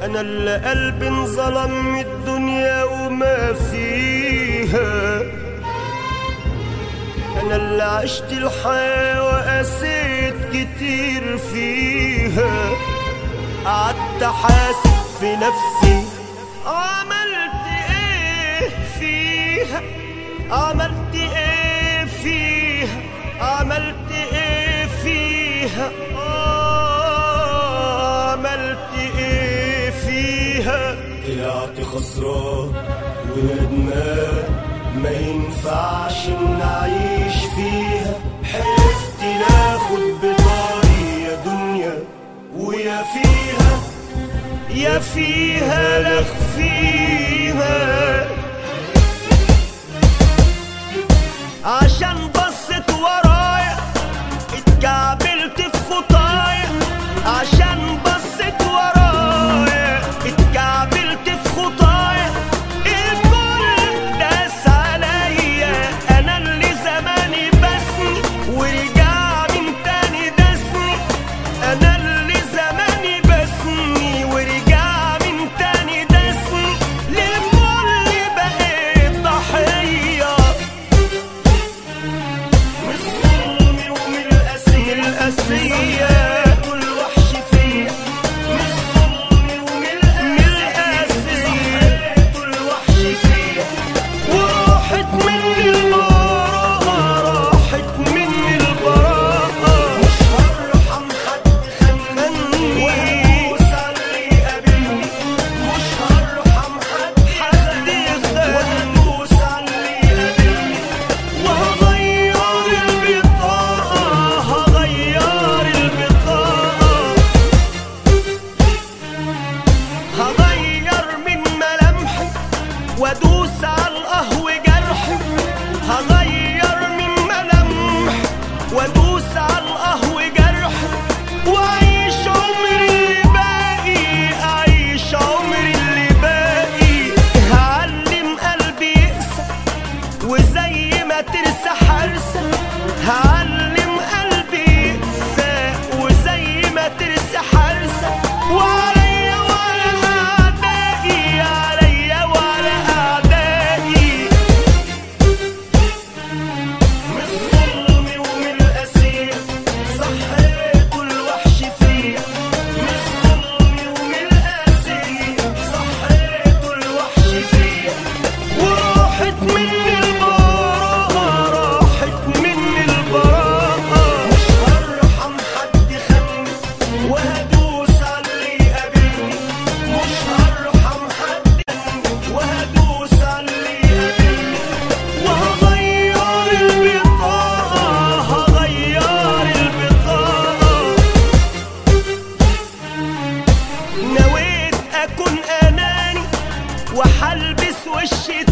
أنا اللي قلبي انظلم من الدنيا وما فيها، أنا اللي عشت الحياة وقاسيت كتير فيها. قعدت أحاسب في نفسي عملت إيه فيها، عملت إيه فيها، عملت إيه فيها، عملت إيه فيها. طلعت خسران وندمان، ما ينفعش نعيش فيها. حلفت ناخد بطاري يا دنيا ويا فيها، يا فيها لخ فيها. عشان بصت ورايا اتكعبلت في خطايا، عشان بصت ورايا اتكعبلت في خطايا. الكل داس عليا، انا اللي زماني بسني ورجع من تاني داسني. انا اللي زماني بسني ورجع من تاني داسني. للكل بقيت ضحية من الظلم ومن القاسية. وادوس على القهوة جرحي، هغير من ملامحي وادوس على القهوة جرحي. واعيش عمري اللي باقي، اعيش عمري اللي باقي. هعلم قلبي يقسى وزي ما ترسى حرسة. هعلم قلبي يقسى وزي ما ترسى حرسة. وعليا وعلى اعدائي، عليا وعلى اعدائي. من الظلم ومن القاسية صحيت الوحش فيا. من الظلم ومن القاسية صحيت الوحش فيا. وراحت مني البراءة، راحت مني البراءة. مش هرحم حد خاني وهدوس على اللي يقابلني. مش هرحم حد خاني وهدوس على اللي يقابلني. وهغير البطاقة، هغير البطاقة. نويت أكون أناني وحلبس وش